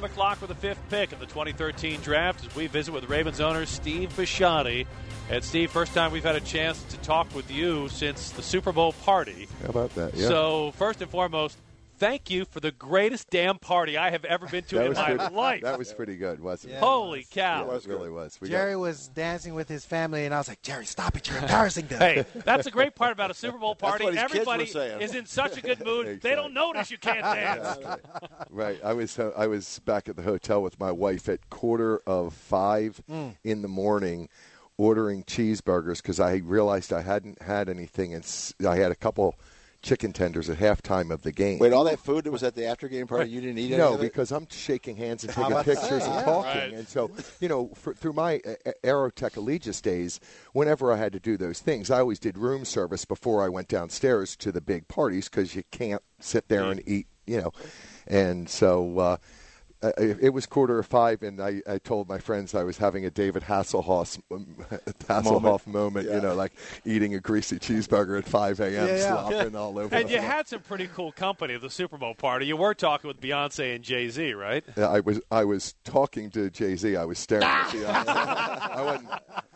o'clock with the fifth pick of the 2013 draft as we visit with Ravens owner Steve Bisciotti. And, Steve, first time we've had a chance to talk with you since the Super Bowl party. How about that? Yeah. So, first and foremost, thank you for the greatest damn party I have ever been to in my life. That was pretty good, wasn't it? Holy cow. Yeah, it really was. Jerry was dancing with his family, and I was like, Jerry, stop it. You're embarrassing them. Hey, that's the great part about a Super Bowl party. That's what his Everybody kids were saying. is in such a good mood, Exactly. they don't notice you can't dance. Right. I was back at the hotel with my wife at 4:45 in the morning ordering cheeseburgers because I realized I hadn't had anything, and I had a couple chicken tenders at halftime of the game. Wait, all that food that was at the after game party, you didn't eat any No, of it? because I'm shaking hands and How taking about to pictures say, and yeah. talking. Right. And so, through my Aerotech Allegis days, whenever I had to do those things, I always did room service before I went downstairs to the big parties because you can't sit there and eat, And so it was 4:45, and I told my friends I was having a David Hasselhoff moment, like eating a greasy cheeseburger at 5 a.m. slopping all over. And the you floor. had some pretty cool company at the Super Bowl party. You were talking with Beyonce and Jay-Z, right? Yeah, I was talking to Jay-Z. I was staring at Beyonce. I wasn't.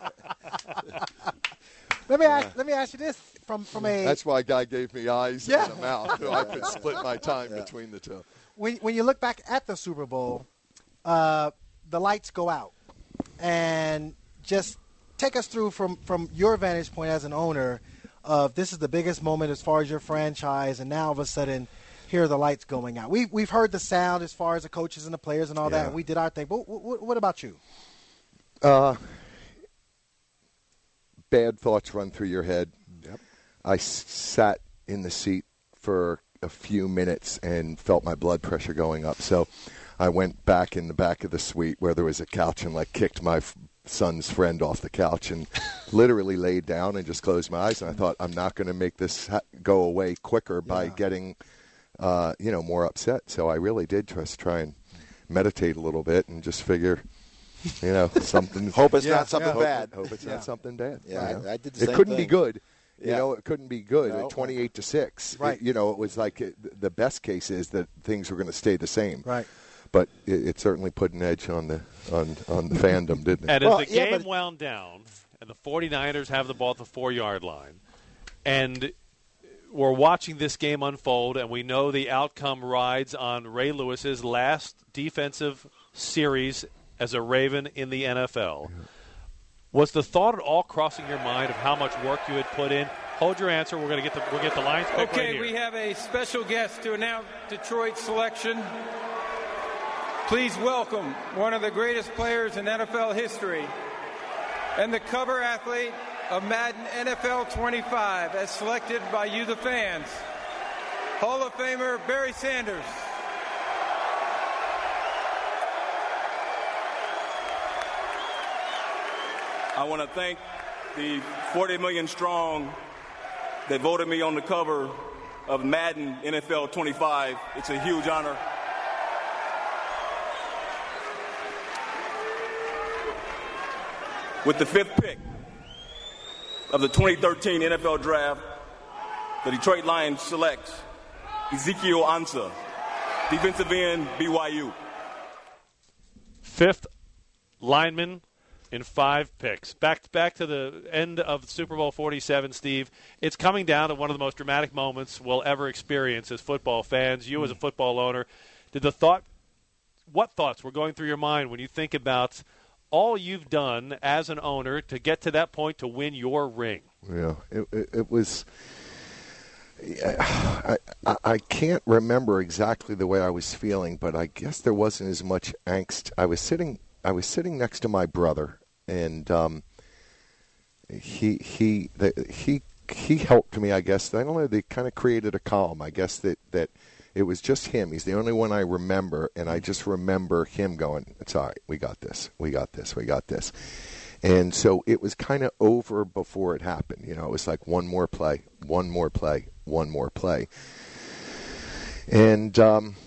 Let me ask you this from a That's why Guy gave me eyes Yeah. and a mouth, so I could split my time between the two. when you look back at the Super Bowl, the lights go out, and just take us through from your vantage point as an owner of this is the biggest moment as far as your franchise, and now all of a sudden here are the lights going out. We've heard the sound as far as the coaches and the players and all that, and we did our thing. But what about you? Bad thoughts run through your head. Yep. I sat in the seat for a few minutes and felt my blood pressure going up. So I went back in the back of the suite where there was a couch and kicked my son's friend off the couch and literally laid down and just closed my eyes. And I thought, I'm not going to make this go away quicker by getting, more upset. So I really did just try and meditate a little bit and just figure, something. Hope it's not something bad. Hope it's not something bad. Yeah, I did the It same couldn't be thing. good. Yeah. It couldn't be good No. at 28-6. Right. It was like the best case is that things were going to stay the same. Right. But it certainly put an edge on the fandom, didn't it? And as the game wound down, and the 49ers have the ball at the 4-yard line, and we're watching this game unfold, and we know the outcome rides on Ray Lewis's last defensive series as a Raven in the NFL. Was the thought at all crossing your mind of how much work you had put in? Hold your answer. We'll get the Lions pick right Okay, here. we have a special guest to announce Detroit's selection. Please welcome one of the greatest players in NFL history and the cover athlete of Madden NFL 25 as selected by you, the fans, Hall of Famer Barry Sanders. I want to thank the 40 million strong that voted me on the cover of Madden NFL 25. It's a huge honor. With the fifth pick of the 2013 NFL Draft, the Detroit Lions select Ezekiel Ansah, defensive end, BYU. Fifth lineman in 5 picks. Back to the end of Super Bowl 47, Steve. It's coming down to one of the most dramatic moments we'll ever experience as football fans. You as a football owner, what thoughts were going through your mind when you think about all you've done as an owner to get to that point to win your ring? Yeah, it was. I can't remember exactly the way I was feeling, but I guess there wasn't as much angst. I was sitting next to my brother, and he helped me. I guess I don't know. They kind of created a calm. I guess that it was just him. He's the only one I remember, and I just remember him going, "It's all right. We got this. We got this. We got this." And so it was kind of over before it happened. It was like one more play, one more play, one more play. And,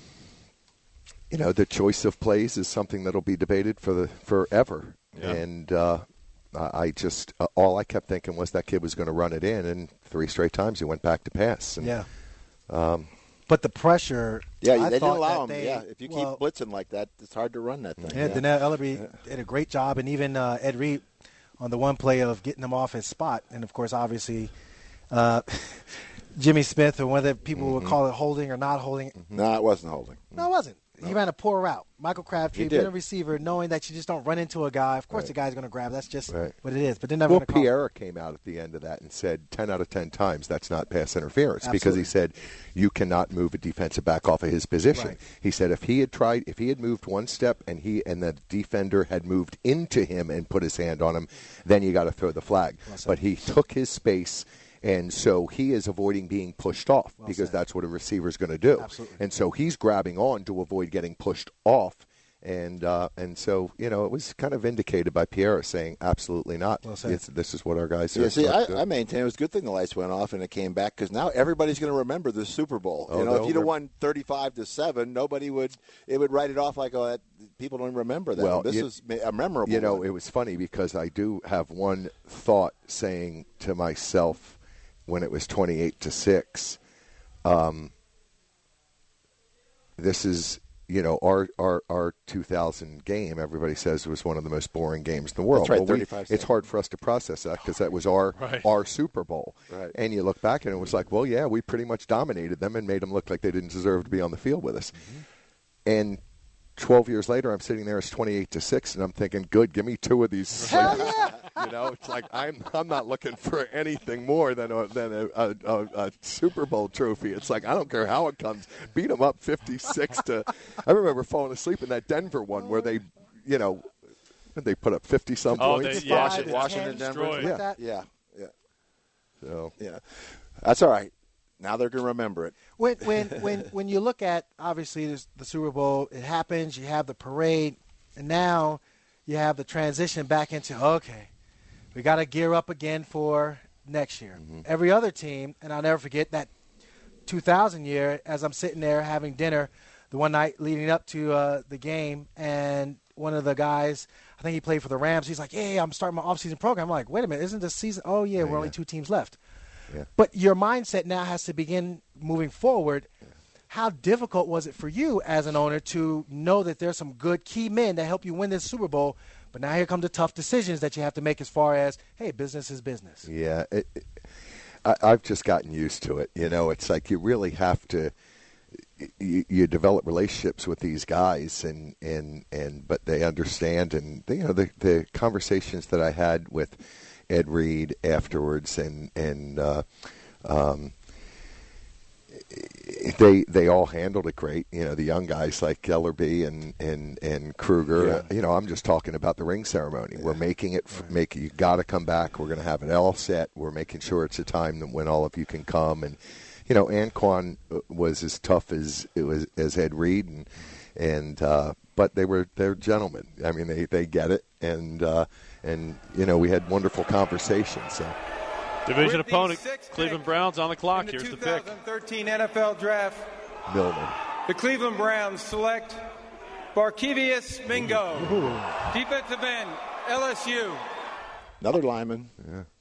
the choice of plays is something that'll be debated forever. Yeah. And I just all I kept thinking was that kid was going to run it in, and 3 straight times he went back to pass. And, But the pressure. Yeah, I they didn't thought allow that him. If you keep blitzing like that, it's hard to run that thing. Yeah, Dannell Ellerbe did a great job, and even Ed Reed on the one play of getting him off his spot. And, of course, obviously, Jimmy Smith, or whether people would call it holding or not holding. No, it wasn't holding. No, it wasn't. He ran a poor route. Michael Crabtree, being a did. receiver, knowing that you just don't run into a guy. Of course, the guy's going to grab. That's just Right. what it is. But they're never going to call. Pierre came out at the end of that and said 10 out of 10 times that's not pass interference because Absolutely. he said you cannot move a defensive back off of his position. Right. He said if he had moved one step and the defender had moved into him and put his hand on him, then you got to throw the flag. But he took his space. And so he is avoiding being pushed off because that's what a receiver is going to do. Absolutely. And so he's grabbing on to avoid getting pushed off. And so, it was kind of indicated by Pierre saying, absolutely not. This is what our guys are. Yeah, see, I maintain it was a good thing the lights went off and it came back because now everybody's going to remember the Super Bowl. If you'd have won 35-7, nobody would write it off like, people don't remember that. Well, this is a memorable one. It was funny because I do have one thought saying to myself when it was 28-6, this is, our 2000 game, everybody says, was one of the most boring games in the world. That's right, 35-7. It's hard for us to process that because that was our Super Bowl. Right. And you look back and it was like, well, yeah, we pretty much dominated them and made them look like they didn't deserve to be on the field with us. Mm-hmm. And 12 years later, I'm sitting there, it's 28-6, and I'm thinking, good, give me 2 of these. Hell yeah. It's like I'm not looking for anything more than a Super Bowl trophy. It's like I don't care how it comes. Beat them up 56 to. I remember falling asleep in that Denver one where they, they put up 50-some points. Washington, Denver. Yeah. So that's all right. Now they're going to remember it. When you look at, obviously, the Super Bowl, it happens, you have the parade, and now you have the transition back into, okay, we got to gear up again for next year. Mm-hmm. Every other team, and I'll never forget that 2000 year, as I'm sitting there having dinner the one night leading up to the game, and one of the guys, I think he played for the Rams, he's like, hey, I'm starting my off-season program. I'm like, wait a minute, isn't this season? Oh, yeah, we're only 2 teams left. Yeah. But your mindset now has to begin moving forward. Yeah. How difficult was it for you as an owner to know that there's some good key men that help you win this Super Bowl, but now here come the tough decisions that you have to make as far as, hey, business is business. Yeah, I've just gotten used to it. It's like you really have to you develop relationships with these guys, but they understand, and the conversations that I had with Ed Reed afterwards, and they all handled it great. The young guys like Ellerbe and Kruger. Yeah. I'm just talking about the ring ceremony. Yeah. We're making it. You got to come back. We're going to have it all set. We're making sure it's a time when all of you can come. And Anquan was as tough as Ed Reed, but they're gentlemen. I mean, they get it, and we had wonderful conversations. So. Division opponent, Cleveland Browns on the clock. Here's the pick. 2013 NFL Draft. Milner. The Cleveland Browns select Barkevious Mingo, defensive end, LSU. Another lineman. Yeah.